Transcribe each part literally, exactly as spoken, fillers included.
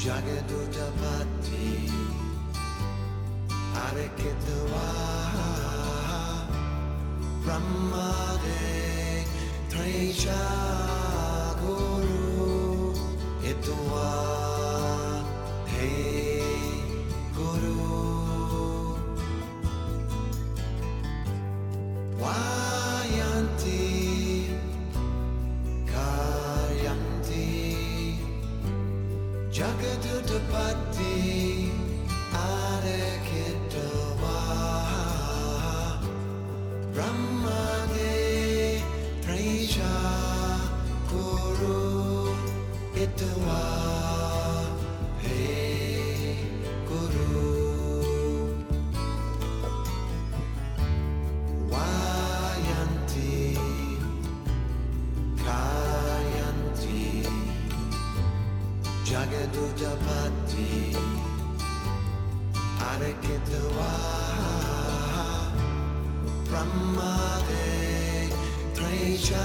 Jagadutapati Arekitava Brahmade Treja Guru Itwa Hey Guru Vayanti Karyanti Jagadutapati Arekitava Brahmade Treja Guru Itwa Hey Guru Vayanti Karyanti Jagadutapati Arekitava Brahmade Treja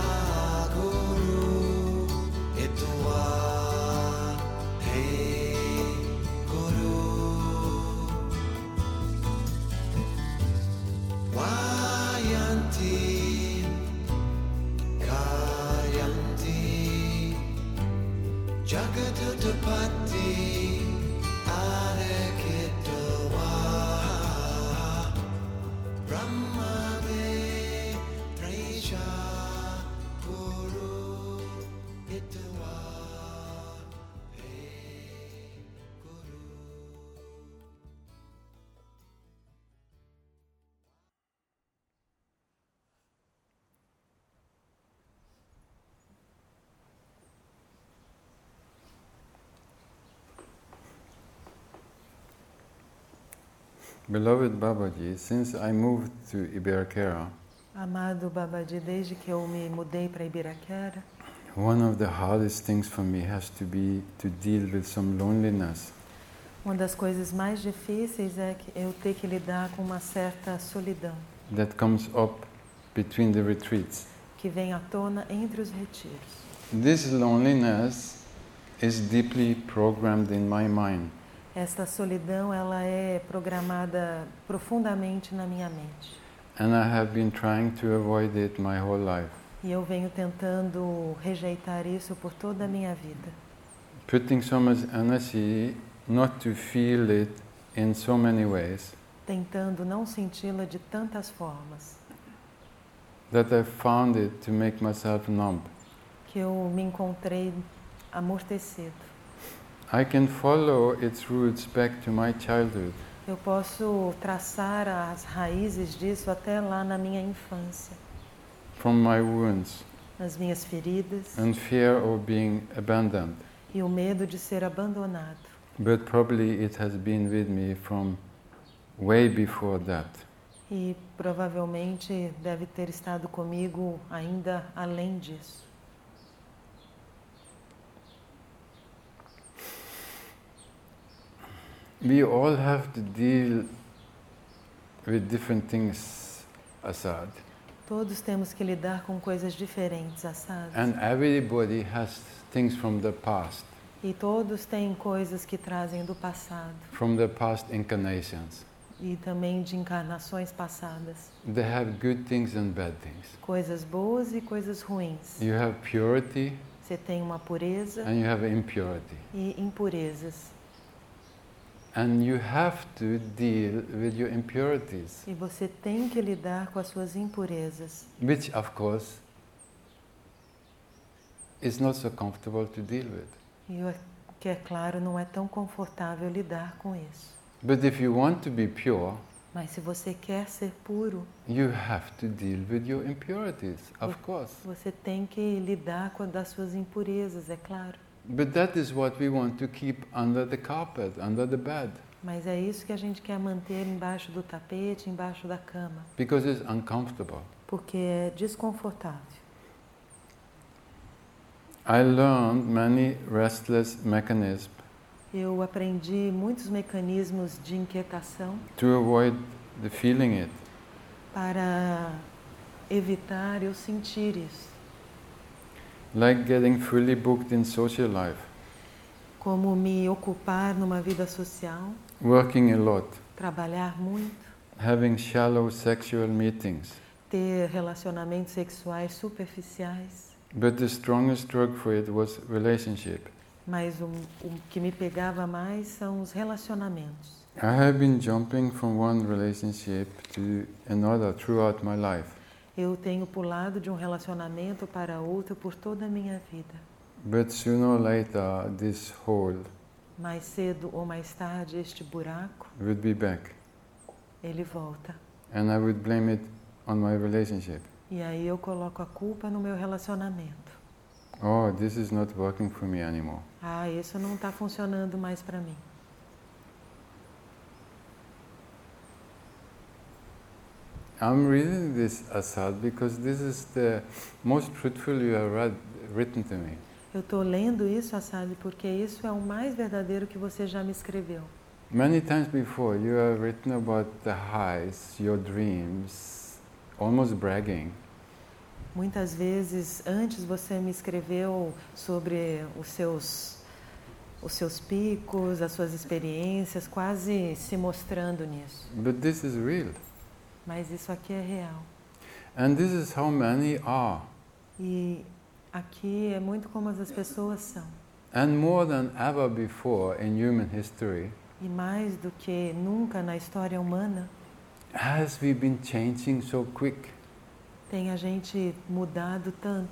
Guru Itwa Hey Guru Vayanti Karyanti Jagadutapati Arekitava Brahmade Treja Guru Itwa Hey Guru Beloved Babaji, since I moved to Ibiraquera, Amado Babaji, desde que eu me mudei para Ibiraquera, one of the hardest things for me has to be to deal with some loneliness. uma das coisas mais difíceis é que eu ter que lidar com uma certa solidão That comes up between the retreats. que vem à tona entre os retiros. This loneliness is deeply programmed in my mind. Esta solidão, ela é programada profundamente na minha mente. And I have been trying to avoid it my whole life. E eu venho tentando rejeitar isso por toda a minha vida. Putting so much energy not to feel it in so many ways Tentando não senti-la de tantas formas, that I found it to make myself numb. que eu me encontrei amortecido. I can follow its roots back to my childhood. Eu posso traçar as raízes disso até lá na minha infância, From my wounds nas minhas feridas and fear of being abandoned. e o medo de ser abandonado. But probably it has been with me from way before that. E provavelmente deve ter estado comigo ainda além disso. We all have to deal with different things, Asad. Todos temos que lidar com coisas diferentes, Assad. And everybody has things from the past, E todos têm coisas que trazem do passado from the past incarnations. e também de encarnações passadas. They have good things and bad things. Coisas boas e coisas ruins. You have purity Você tem uma pureza and you have impurity. e impurezas. And you have to deal with your impurities, E você tem que lidar com as suas impurezas, which of course is not so comfortable to deal with. e o que é claro não é tão confortável lidar com isso. But if you want to be pure, Mas se você quer ser puro, you have to deal with your impurities, of course. você tem que lidar com a das suas impurezas, é claro. But that is what we want to keep under the carpet, under the bed, Mas é isso que a gente quer manter embaixo do tapete, embaixo da cama, because it's uncomfortable. porque é desconfortável. I learned many restless mechanisms Eu aprendi muitos mecanismos de inquietação to avoid the feeling it. para evitar eu sentir isso. Like getting fully booked in social life. como me ocupar numa vida social, working a lot, trabalhar muito, having shallow sexual meetings. ter relacionamentos sexuais superficiais. But the strongest drug for it was relationship. Mas o, o que me pegava mais são os relacionamentos. I have been jumping from one relationship to another throughout my life. Eu tenho pulado de um relacionamento para outro por toda a minha vida. But sooner or later, this hole Mais cedo ou mais tarde, este buraco, would be back. ele volta. And I would blame it on my relationship. E aí eu coloco a culpa no meu relacionamento. Oh, this is not working for me anymore. Ah, isso não está funcionando mais para mim. I'm reading this, Asad, because this is the most truthful you have read, written to me. Eu estou lendo isso, Assad, porque isso é o mais verdadeiro que você já me escreveu. Many times before, you have written about the highs, your dreams, almost bragging. Muitas vezes, antes você me escreveu sobre os seus, os seus picos, as suas experiências, quase se mostrando nisso. But this is real. Mas isso aqui é real. And this is how many are. E aqui é muito como as pessoas são. And more than ever before in human history, E mais do que nunca na história humana, has we been changing so quick? tem a gente mudado tanto,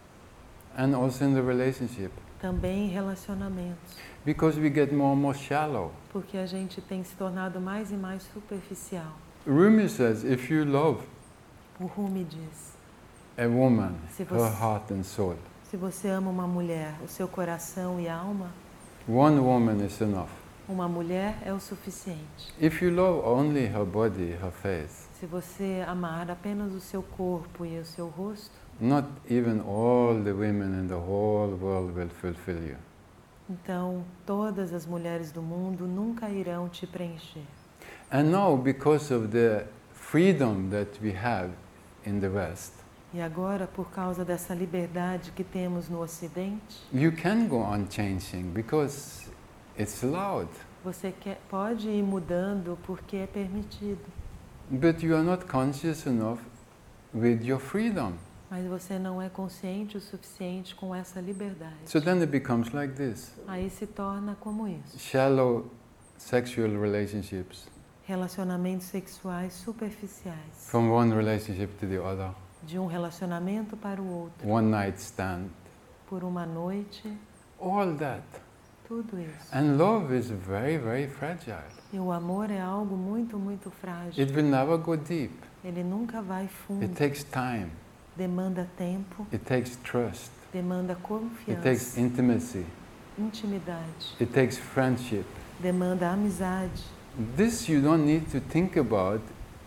And also in the relationship. também em relacionamentos, Because we get more and more shallow. porque a gente tem se tornado mais e mais superficial. Rumi says, if you love O Rumi diz, a woman, Se her você- heart and soul, se você ama uma mulher, o seu coração e alma, one woman is enough. uma mulher é o suficiente. If you love only her body, her face, Se você amar apenas o seu corpo e o seu rosto, not even all the women in the whole world will fulfill you. então todas as mulheres do mundo nunca irão te preencher. And now, because of the freedom that we have in the West, E agora, por causa dessa liberdade que temos no Ocidente, you can go on changing because it's allowed. você quer, pode ir mudando porque é permitido, But you are not conscious enough with your freedom. mas você não é consciente o suficiente com essa liberdade. So then it becomes like this. Aí se torna como isso. Shallow sexual relationships Relacionamentos sexuais superficiais, from one relationship to the other, de um relacionamento para o outro, one night stand, por uma noite, all that. tudo isso. And love is very, very fragile. E o amor é algo muito, muito frágil. It will never go deep. Ele nunca vai fundo. It takes time. Demanda tempo, It takes trust. demanda It takes confiança, intimacy. intimidade, It takes friendship. demanda amizade. This you don't need to think about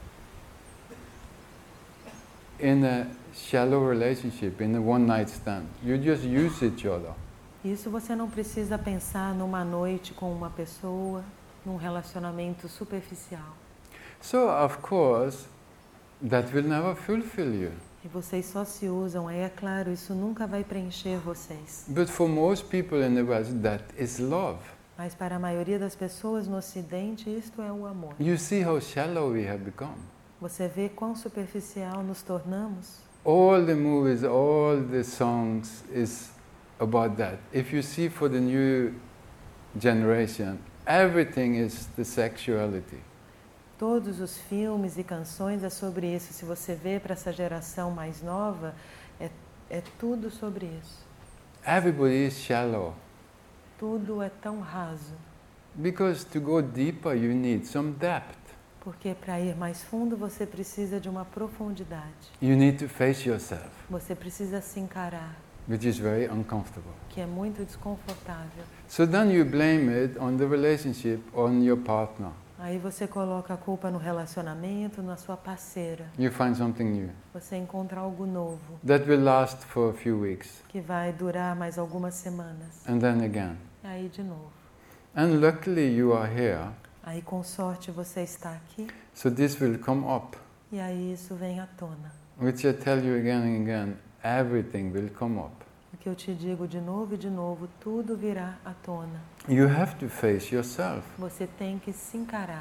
in a shallow relationship, in a one night stand. You just use each other. Isso você não precisa pensar numa noite com uma pessoa, num relacionamento superficial. So, of course, that will never fulfill you. E vocês só se usam, aí é claro, isso nunca vai preencher vocês. But for most people in the West, that is love. Mas para a maioria das pessoas no Ocidente, isto é o amor. You see how shallow we have become. Você vê quão superficial nos tornamos? All the movies, all the songs is about that. If you see for the new generation, everything is the sexuality. Todos os filmes e canções é sobre isso. Se você vê para essa geração mais nova, é, é tudo sobre isso. Everybody is shallow. Tudo é tão raso. Because to go deeper, you need some depth. Porque para ir mais fundo, você precisa de uma profundidade. You need to face yourself, Você precisa se encarar, which is very uncomfortable. que é muito desconfortável. So then you blame it on the relationship, on your partner. Aí você coloca a culpa no relacionamento, na sua parceira. You find something new. Você encontra algo novo, That will last for a few weeks, que vai durar mais algumas semanas. and then again. Aí de novo. And luckily you are here, Aí com sorte você está aqui, so this will come up. e aí isso vem à tona. Which I tell you again and again, everything will come up. O que que eu te digo de novo e de novo, tudo virá à tona. You have to face yourself. Você tem que se encarar.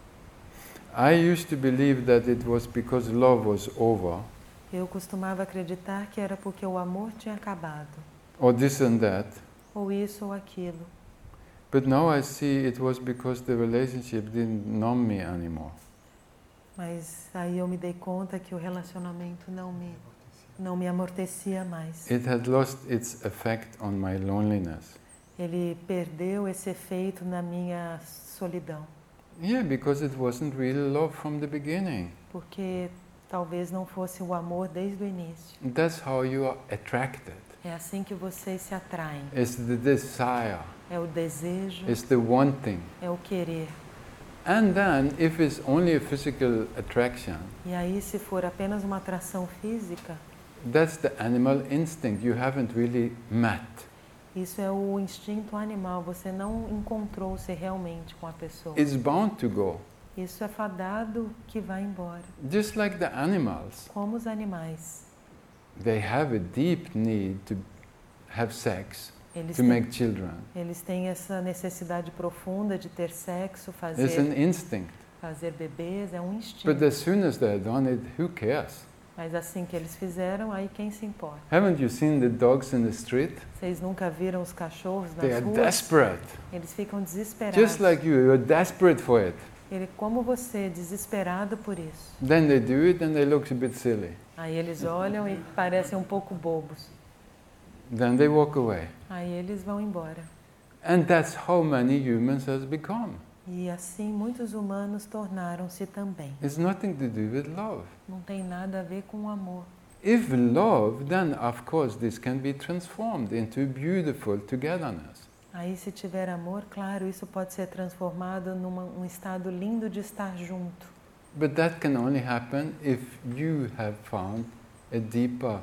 I used to believe that it was because love was over, Eu costumava acreditar que era porque o amor tinha acabado, or this and that. ou isso ou aquilo. But now I see it was because the relationship didn't numb me anymore. Mas aí eu me dei conta que o relacionamento não me, não me amortecia mais. It had lost its effect on my loneliness. Ele perdeu esse efeito na minha solidão, Yeah, because it wasn't really love from the beginning. porque talvez não fosse o amor desde o início. That's how you are attracted. É assim que vocês se atraem. It's the desire, É o desejo, it's the wanting. é o querer. And then, if it's only a physical attraction, E aí, se for apenas uma atração física, that's the animal instinct you haven't really met. isso é o instinto animal. Você não encontrou-se realmente com a pessoa. It's bound to go. Isso é fadado que vai embora. Just like the animals, Como os animais. they have a deep need to have sex, Eles to têm, make children. eles têm essa necessidade profunda de ter sexo, It's fazer, an instinct. fazer bebês, é um But instinto. as soon as they're done it, who cares? Mas assim que eles fizeram, aí quem se importa? Haven't you seen the dogs in the street? Vocês nunca viram os cachorros They nas are ruas? desperate. Eles ficam desesperados. Just like you, you're desperate for it. Ele, como você, desesperado por isso. Then they do it and they look a bit silly. Aí eles olham e parecem um pouco bobos. Then they walk away. Aí eles vão embora. And that's how many humans has become. E assim muitos humanos tornaram-se também. It's nothing to do with love. Não tem nada a ver com o amor. If love, then of course this can be transformed into beautiful togetherness. Aí se tiver amor, claro, isso pode ser transformado num um estado lindo de estar junto. But that can only happen if you have found a deeper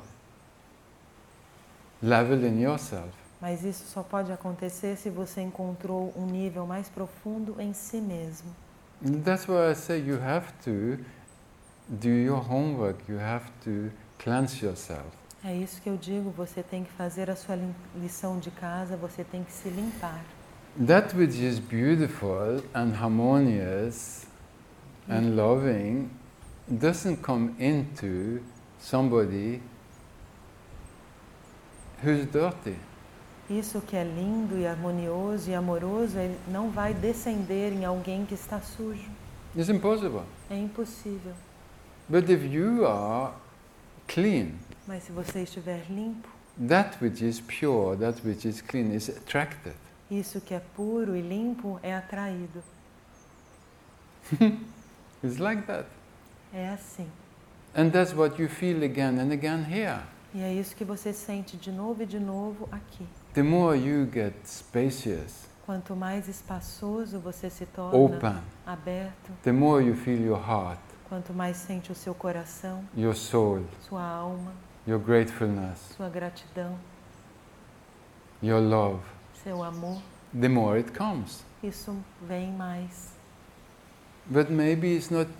level in yourself. Mas isso só pode acontecer se você encontrou um nível mais profundo em si mesmo. And that's why I say you have to do your homework, you have to cleanse yourself. É isso que eu digo, você tem que fazer a sua lim- lição de casa, você tem que se limpar. That which is beautiful and harmonious and loving doesn't come into somebody who's dirty. Isso que é lindo e harmonioso e amoroso, ele não vai descender em alguém que está sujo. It's impossible. É impossível. But if you are clean, Mas se você estiver limpo, that which is pure, that which is clean is attracted. isso que é puro e limpo é atraído. It's like that. É assim. And that's what you feel again and again here. E é isso que você sente de novo e de novo aqui. The more you get spacious, Quanto mais espaçoso você se torna, open, aberto, the more you feel your heart, quanto mais sente o seu coração, your soul, sua alma, your gratefulness, sua gratidão, your love, seu amor, the more it comes. isso vem mais. But maybe it's not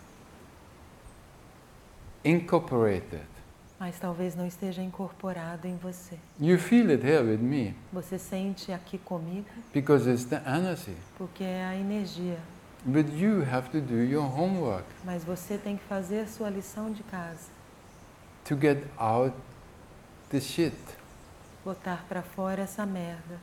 incorporated. Mas talvez não esteja incorporado em você. You feel it here with me Você sente aqui comigo because it's the energy. porque é a energia. But you have to do your homework Mas você tem que fazer a sua lição de casa. to get out the shit. Botar para fora essa merda.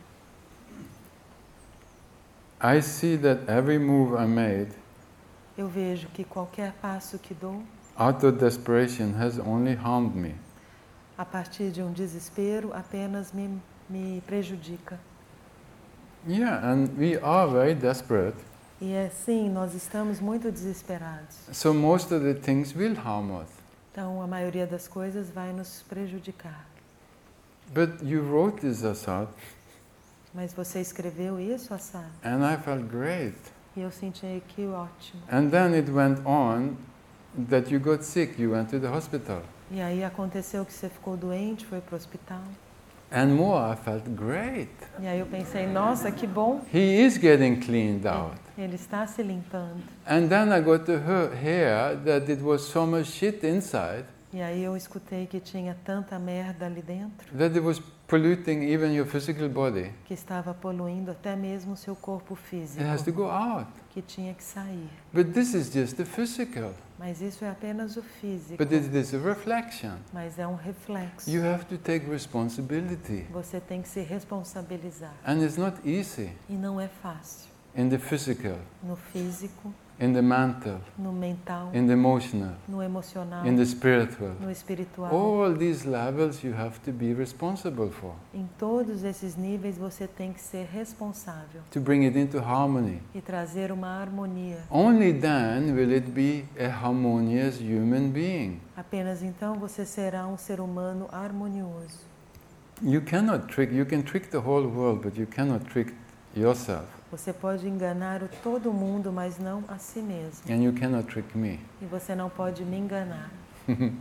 I see that every move I made Eu vejo que qualquer passo que dou, out of desperation has only harmed me. a partir de um desespero, apenas me, me prejudica. Yeah, and we are very desperate. E é sim, nós estamos muito desesperados. So most of the things will harm us. Então, a maioria das coisas vai nos prejudicar. But you wrote this, Asad, Mas você escreveu isso, Assad? and I felt great. E eu senti que ótimo. And then it went on that you got sick, you went to the hospital. E aí aconteceu que você ficou doente, foi para o hospital. And more, I felt great. E aí eu pensei, nossa, que bom, He is getting cleaned out. ele está se limpando. And then I got to he- hear that it was so much shit inside. E aí eu escutei que tinha tanta merda ali dentro that it was polluting even your physical body. que estava poluindo até mesmo o seu corpo físico, It has to go out. que tinha que sair. But this is just the physical. Mas isso é apenas o físico, But it is a reflection. mas é um reflexo. You have to take responsibility. Você tem que se responsabilizar. And it's not easy E não é fácil. in the physical, No físico, in the mental, no mental, in the emotional, no emocional, in the spiritual. no espiritual. All these levels you have to be responsible for, Em todos esses níveis você tem que ser responsável to bring it into harmony. e trazer uma harmonia. Only then will it be a harmonious human being. Apenas então você será um ser humano harmonioso. You cannot trick, you can trick the whole world, but you cannot trick yourself. Você pode enganar o todo mundo, mas não a si mesmo. And you cannot trick me. E você não pode me enganar. Hmm?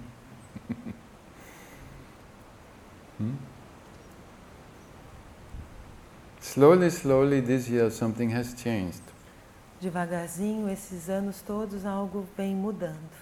Slowly, slowly this year something has changed. Devagarzinho, esses anos todos, algo vem mudando.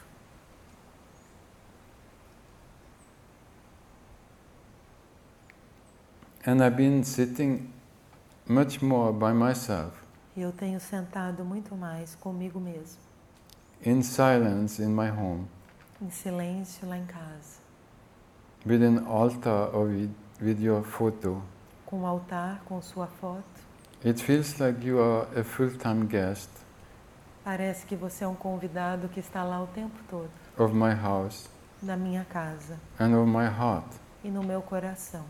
And I've been sitting much more by myself, E eu tenho sentado muito mais comigo mesmo, in silence in my home, em silêncio lá em casa, with an altar or with, with your photo. com o altar, com sua foto. It feels like you are a full-time guest Parece que você é um convidado que está lá o tempo todo, of my house na minha casa and of my heart. e no meu coração.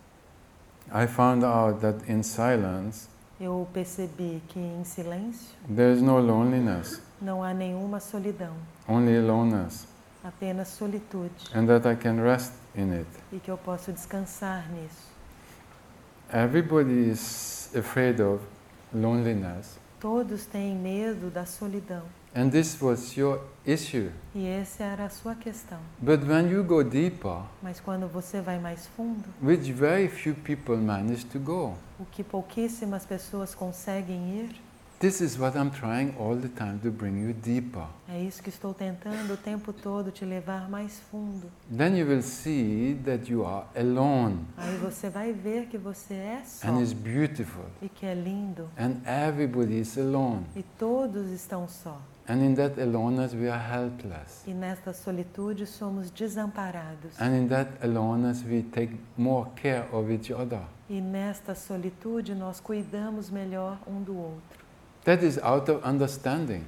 I found out that in silence Eu percebi que em silêncio there is no loneliness, não há nenhuma solidão, only aloneness, apenas solitude, and that I can rest in it. e que eu posso descansar nisso. Everybody is afraid of loneliness, Todos têm medo da solidão, and this was your issue. e essa era a sua questão. But when you go deeper, Mas quando você vai mais fundo, which very few people manage to go, o que pouquíssimas pessoas conseguem ir, this is what I'm trying all the time to bring you deeper. é isso que estou tentando o tempo todo te levar mais fundo. Then you will see that you are alone, Aí você vai ver que você é só and it's beautiful, e que é lindo, and everybody is alone. e todos estão só. And in that aloneness we are helpless. E nesta solitude somos desamparados. And in that aloneness we take more care of each other. E nesta solitude nós cuidamos melhor um do outro. That is out of understanding,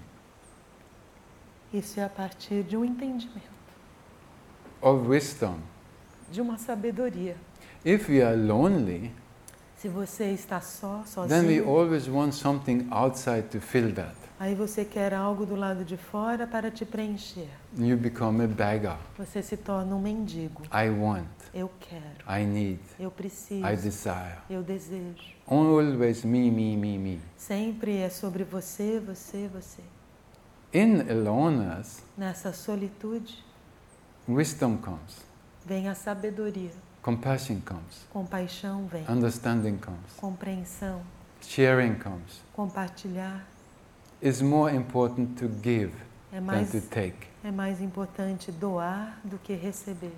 Isso é a partir de um entendimento, of wisdom. de uma sabedoria. If we are lonely, Se você está só, then we sozinho, always want something outside to fill that. aí você quer algo do lado de fora para te preencher. You become a beggar. Você se torna um mendigo. I want, Eu quero, I need, eu preciso, I desire. eu desejo. Always me, me, me, me. Sempre é sobre você, você, você. In aloneness, Nessa solitude wisdom comes, vem a sabedoria, compassion comes, compaixão vem, understanding comes, compreensão, sharing comes. compartilhar. It's more important to give É than mais, to take. é mais importante doar do que receber.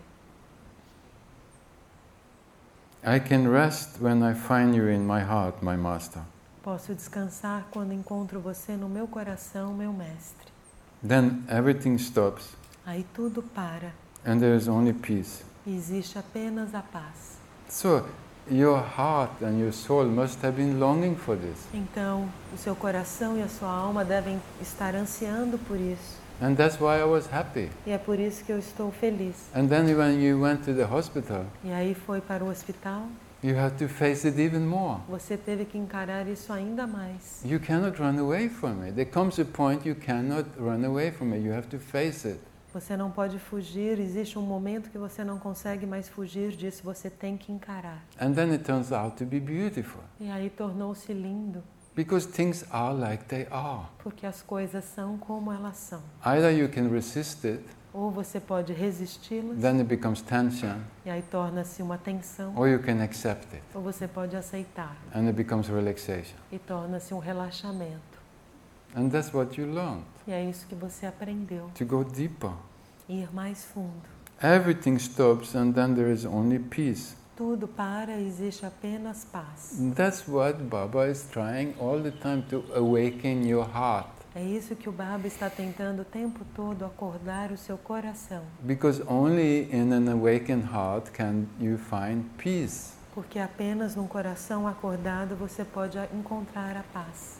I can rest when I find you in my heart, my master. Posso descansar quando encontro você no meu coração, meu mestre. Then everything stops Aí tudo para and there is only peace. e existe apenas a paz. So, your heart and your soul must have been longing for this. Então, o seu coração e a sua alma devem estar ansiando por isso. And that's why I was happy. E é por isso que eu estou feliz. And then when you went to the hospital, E aí foi para o hospital, you had to face it even more. você teve que encarar isso ainda mais. You cannot run away from it. There comes a point you cannot run away from it. You have to face it. Você não pode fugir, existe um momento que você não consegue mais fugir disso, você tem que encarar. And then it turns out to be beautiful. E aí tornou-se lindo, Because things are like they are. porque as coisas são como elas são. Either you can resist it, Ou você pode resisti-las, then it becomes tension, e aí torna-se uma tensão, or you can accept it, ou você pode aceitar, and it becomes relaxation. e torna-se um relaxamento. And that's what you learned, E é isso que você aprendeu, to go deeper. ir mais fundo. everything stops and then there is only peace. Tudo para e existe apenas paz. That's what Baba is trying all the time to awaken your heart. É isso que o Baba está tentando o tempo todo, acordar o seu coração. Because only in an awakened heart can you find peace. Porque apenas num coração acordado você pode encontrar a paz.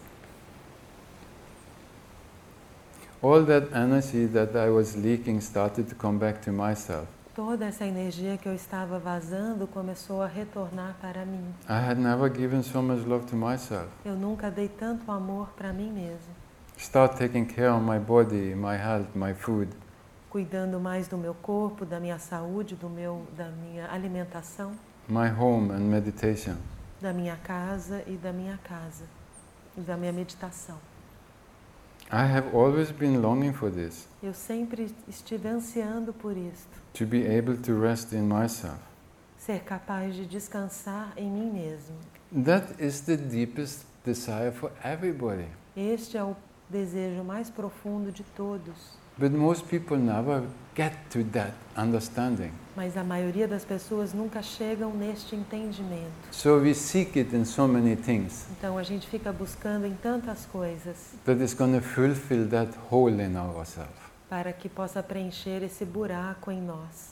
All that energy that I was leaking started to come back to myself. Toda essa energia que eu estava vazando começou a retornar para mim. I had never given so much love to myself. Eu nunca dei tanto amor para mim mesmo. Start taking care of my body, my health, my food. Cuidando mais do meu corpo, da minha saúde, do meu, da minha alimentação, My home and meditation. da minha casa e da minha casa, e da minha meditação. I have always been longing for this, Eu sempre estive ansiando por isto, to be able to rest in myself. ser capaz de descansar em mim mesmo. That is the deepest desire for everybody. Este é o desejo mais profundo de todos, But most people never get to that understanding. mas a maioria das pessoas nunca chegam neste entendimento. So we seek it in so many things Então a gente fica buscando em tantas coisas that is going to fulfill that hole in ourselves. para que possa preencher esse buraco em nós.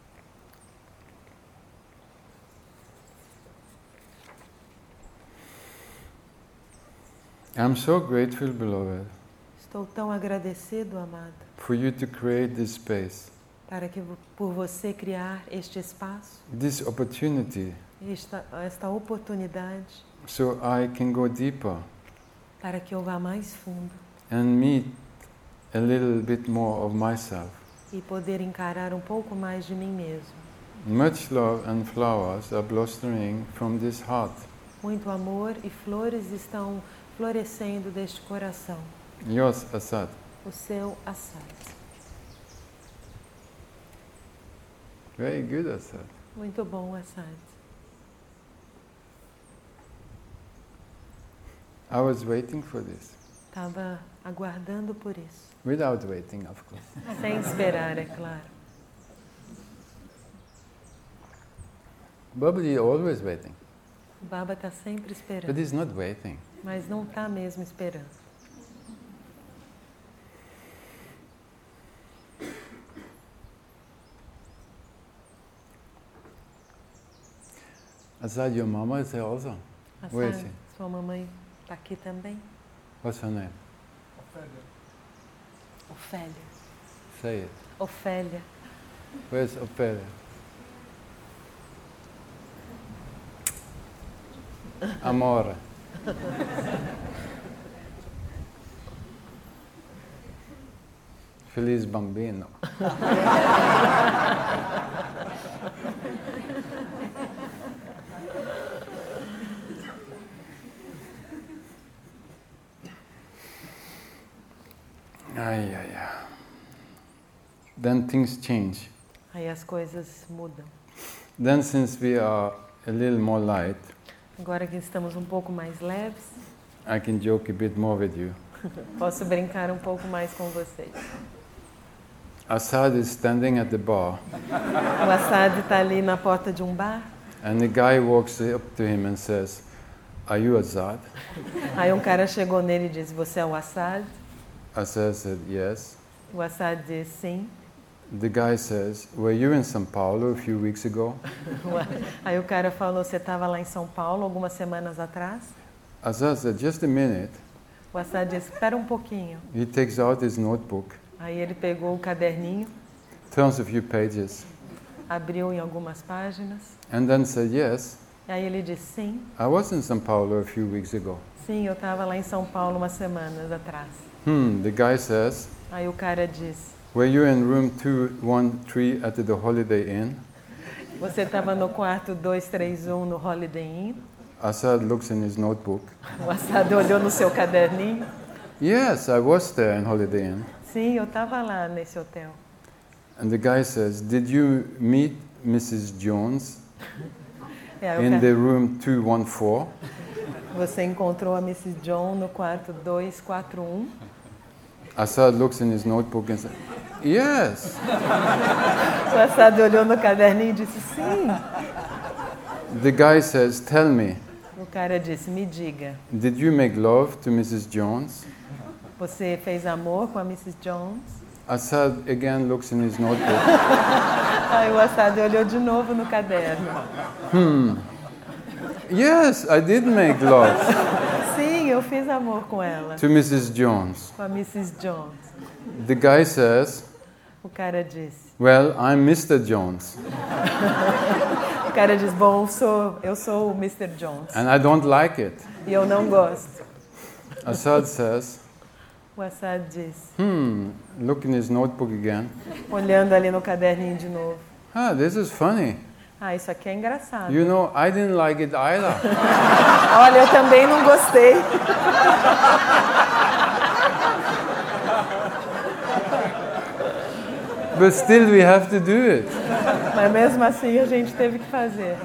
I'm so grateful, beloved, Estou tão agradecido, amado, for you to create this space, para que vo- por você criar este espaço, this opportunity, esta, esta oportunidade, so I can go deeper para que eu vá mais fundo and meet a little bit more of myself. e poder encarar um pouco mais de mim mesmo. Much love and flowers are blossoming from this heart. Muito amor e flores estão florescendo deste coração. Yours, Asad. O seu Assad. Very good, Asad. Muito bom, Assad. I was waiting for this. Estava aguardando por isso. Without waiting, of course. Sem esperar, é claro. Bubbly always waiting, O Baba está sempre but esperando, he's not waiting. mas não está mesmo esperando. Asad, your mama is there also. Where is Assad, she? sua mamãe está aqui também? What's her name? Ofélia. Say it. Ofélia. Where's Ophelia? Amore. Feliz bambino. Ay, ay, ay. Then things change. Aí as coisas mudam. Then, since we are a little more light, Agora que estamos um pouco mais leves, I can joke a bit more with you. posso brincar um pouco mais com vocês. Assad is standing at the bar, O Assad está ali na porta de um bar, and the guy walks up to him and says, "Are you Assad?" aí um cara chegou nele e disse, você é o Assad? Assad said, "Yes." O Assad disse, sim. The guy says, "Were you in São Paulo a few weeks ago?" Aí o cara falou, você estava lá em São Paulo algumas semanas atrás? Assad said, "Just a minute." O Assad disse, espera um pouquinho. He takes out his notebook, Aí ele pegou o caderninho, turns a few pages, abriu em algumas páginas, and then said, "Yes, aí ele disse, sim, I was in São Paulo a few weeks ago." sim, eu estava lá em São Paulo umas semanas atrás. Hmm, the guy says, Aí o cara disse, "Were you in room two one three at the Holiday Inn?" você estava no quarto dois três um no Holiday Inn? Assad looks in his notebook. O Assad olhou no seu caderninho, "Yes, I was there in Holiday Inn." sim, eu estava lá nesse hotel. And the guy says, "Did you meet Missus Jones É, aí o in cara- the room two one four?" Você encontrou a missus John no quarto dois quatro um? Assad looks in his notebook and says, Yes. O Assad olhou no caderninho e disse, sim. The guy says, tell me, O cara disse, me diga, did you make love to Missus Jones? você fez amor com a missus Jones? Assad again looks in his notebook. Aí o Assad olhou de novo no caderno. Hmm. Yes, I did make love Sim, eu fiz amor com ela, to Missus Jones. com a missus Jones. The guy says, O cara disse, well, I'm Mister Jones, o cara diz, bom, eu sou, eu sou o mister Jones and I don't like it. e eu não gosto. Assad says, O Assad disse, hmm, look in his notebook again. olhando ali no caderninho de novo, Ah, this is funny. ah, isso aqui é engraçado. You know, I didn't like it either. Olha, eu também não gostei. But still we have to do it. Mas mesmo assim a gente teve que fazer.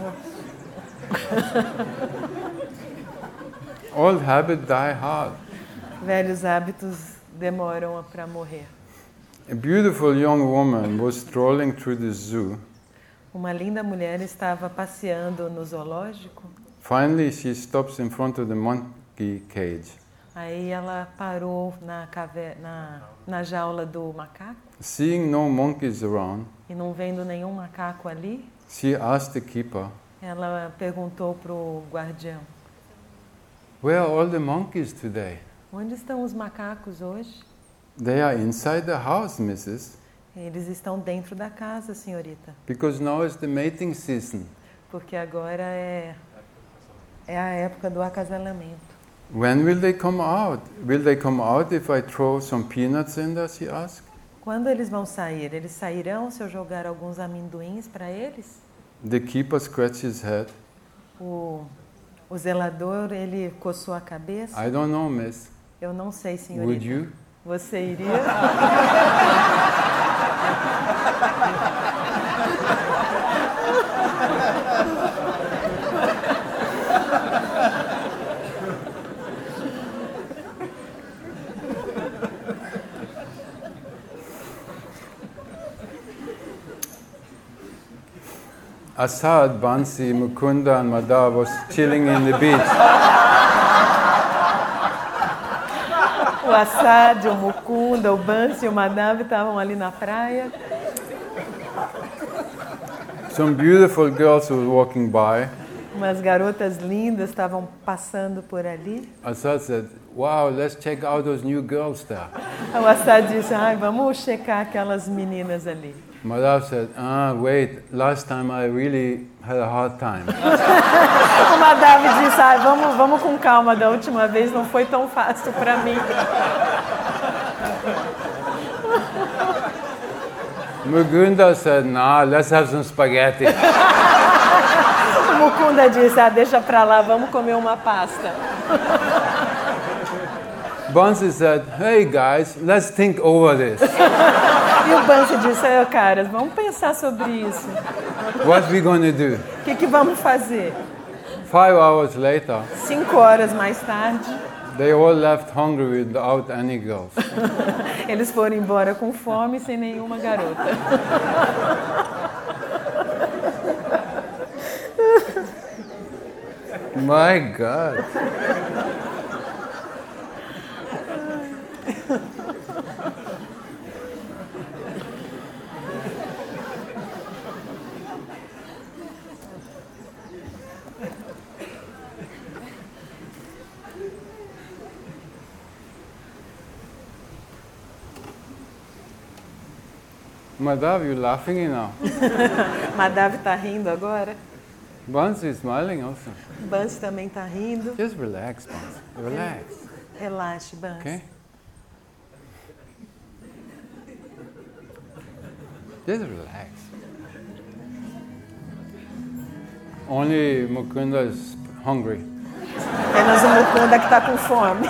Old habits die hard. Velhos hábitos demoram para morrer. A beautiful young woman was strolling through the zoo. Uma linda mulher estava passeando no zoológico. Finally, she stops in front of the monkey cage. Aí ela parou na, cave... na... na jaula do macaco. Seeing no monkeys around, E não vendo nenhum macaco ali, she asked the keeper, ela perguntou para o guardião, where are all the monkeys today? onde estão os macacos hoje? They are inside the house, missus, Eles estão dentro da casa, senhorita. because now is the mating season. Porque agora é, é a época do acasalamento. When will they come out? Will they come out if I throw some peanuts in there, she asked. Quando eles vão sair? Eles sairão se eu jogar alguns amendoins para eles? The keeper scratched his head. O, o zelador, ele coçou a cabeça. I don't know, miss. Eu não sei, senhorita. Would you? Você iria? Assad, Bansi, Mukunda and Madhav was chilling in the beach. O Assad, o Mukunda, o Bansi e o Madhav estavam ali na praia. Some beautiful girls were walking by. Umas garotas lindas estavam passando por ali. Assad said, wow, let's check out those new girls there. O Assad disse, ai, vamos checar aquelas meninas ali. Madhav said, ah, wait, last time I really had a hard time. O Madhav disse, ai, vamos, vamos com calma, da última vez não foi tão fácil para mim. Mukunda said, nah, let's have some spaghetti. O Mukunda disse, ah, deixa pra lá, vamos comer uma pasta. Bansi said, hey guys, let's think over this. E o Bansi disse, ai, caras, vamos pensar sobre isso. What we gonna do? O que, que vamos fazer? Five hours later, Cinco horas mais tarde, they all left hungry without any girls. eles foram embora com fome, sem nenhuma garota. My God. Madhav, you laughing now? Madhav tá rindo agora. Bansi is smiling also. Bansi também tá rindo. Just relax, Bansi. Relax. Relaxe, Bansi. Okay? Just relax. Only Mukunda is hungry. Apenas o Mukunda que tá com fome.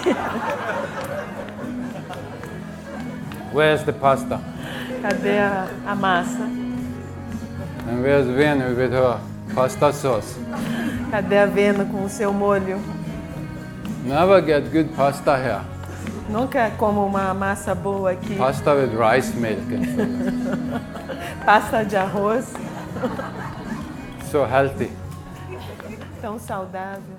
Where's the pasta? Cadê a, a massa? And where's Venu with her pasta sauce? Cadê a Vena com o seu molho? Never get good pasta here. Nunca como uma massa boa aqui. Pasta with rice milk and so Pasta de arroz, on. So healthy. tão saudável.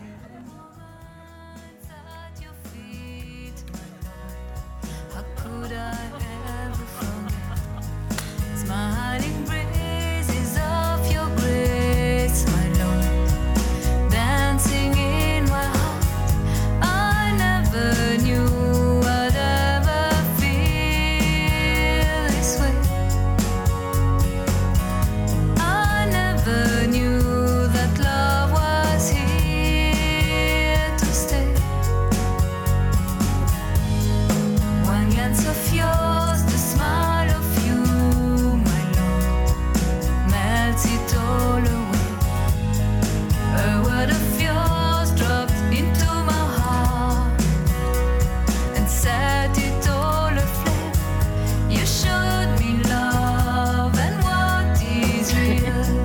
At your feet, my Lord. How could I ever forget? Smiling praises of your grace, my Lord. Dancing in my heart, I never knew I'd ever feel this way. I never knew that love was here to stay. One glance of yours, the smile of you, my Lord, melts it all away. A word of yours dropped into my heart and set it all aflame. You showed me love and what is real.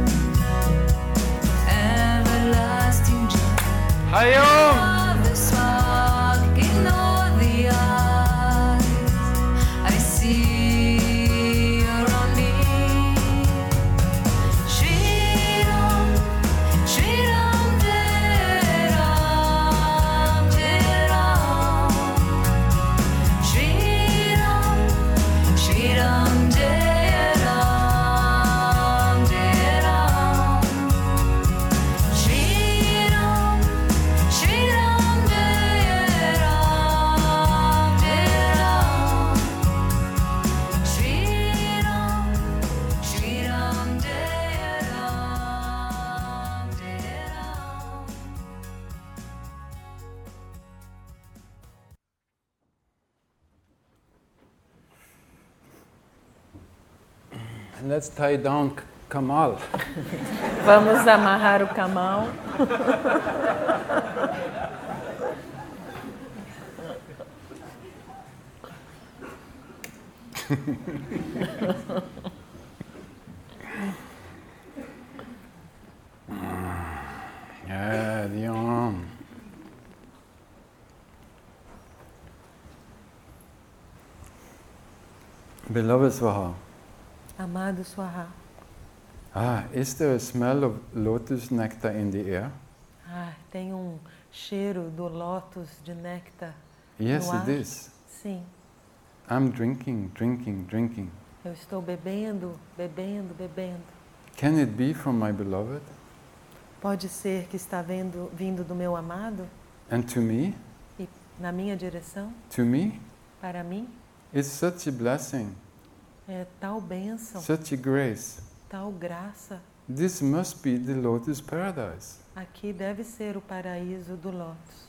Everlasting joy. Hayom! Of the spark in all the eyes I see around me. Shri Ram, Shri Ram, Jai Ram, Jai Ram. Shri Ram, Shri Ram, Jai Ram, Jai Ram. Shri Ram, Shri Ram, Jai Ram, Jai Ram. Shri Ram, Shri Ram, Jai Ram, Jai Ram. And let's tie down K- Kamal. Vamos amarrar o camal. Yeah, Dion. Beloved Swaha. Amado Swaha. Ah, is there a smell of lotus nectar in the air? Ah, tem um cheiro do lótus de néctar Yes, no ar? it is. Sim, I'm drinking, drinking, drinking. eu estou bebendo, bebendo, bebendo. Can it be from my beloved? Pode ser que está vendo, vindo do meu amado And to me? e na minha direção, To me? para mim, It's such a blessing, é tal bênção, such a grace. tal graça. This must be the lotus paradise. Aqui deve ser o paraíso do lótus.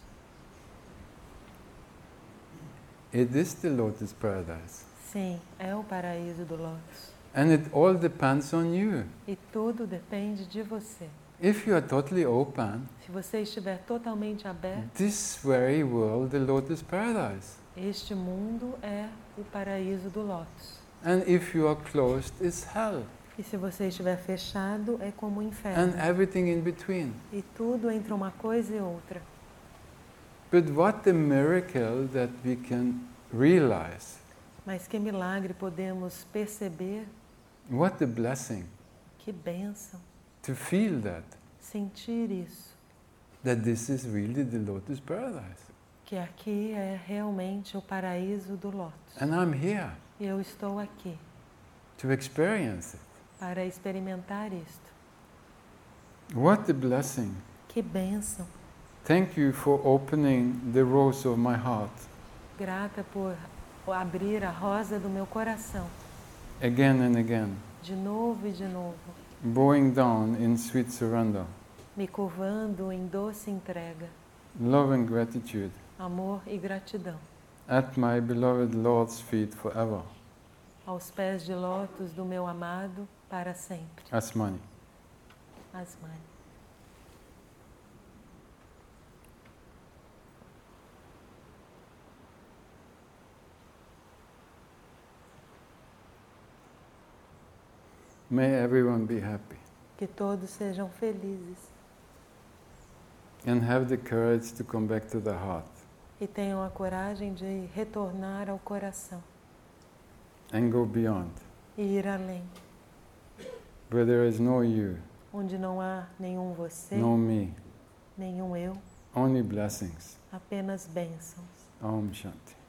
It is the lotus paradise. Sim, é o paraíso do lótus. And it all depends on you. E tudo depende de você. If you are totally open, Se você estiver totalmente aberto, this very world, the lotus paradise. este mundo é o paraíso do lótus. And if you are closed, it's hell. E se você estiver fechado, é como o And inferno. everything in between. E tudo entre uma coisa e outra. But what a miracle that we can realize. Mas que milagre podemos perceber, What a blessing que bênção, to feel that. sentir isso. That this is really the lotus paradise. Que aqui é realmente o paraíso do lótus. And I'm here E eu estou aqui to experience it. para experimentar isto. What a blessing. Que bênção. Thank you for opening the rose of my heart Grata por abrir a rosa do meu coração. again and again, De novo e de novo. bowing down in sweet surrender, Me curvando em doce entrega. love and gratitude Amor e gratidão. at my beloved Lord's feet forever. Aos pés de lótus do meu amado para sempre. Asmani. Asmani. May everyone be happy Que todos sejam felizes and have the courage to come back to the heart. E tenham a coragem de retornar ao coração and go beyond, e ir além, where there is no you, onde não há nenhum você, no me, nenhum eu, only blessings. apenas bênçãos. Om Shanti.